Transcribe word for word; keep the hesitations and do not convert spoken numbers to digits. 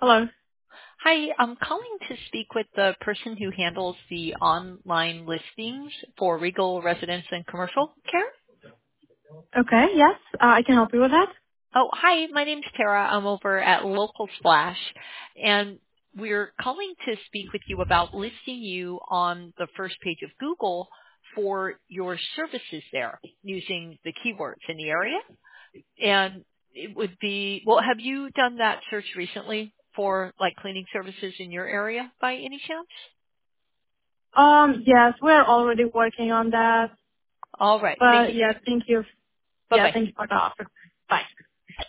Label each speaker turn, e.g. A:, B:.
A: Hello.
B: Hi, I'm calling to speak with the person who handles the online listings for Regal Residence and Commercial Care.
A: Okay, yes, uh, I can help you with that.
B: Oh, hi, my name's Tara. I'm over at Local Splash, and we're calling to speak with you about listing you on the first page of Google for your services there using the keywords in the area. And it would be, well, have you done that search recently for like cleaning services in your area by any chance?
A: Um, yes, we're already working on that,
B: All right. Thank
A: but
B: you.
A: yes, thank you. Yeah,
B: Bye-bye.
A: thank you for the offer.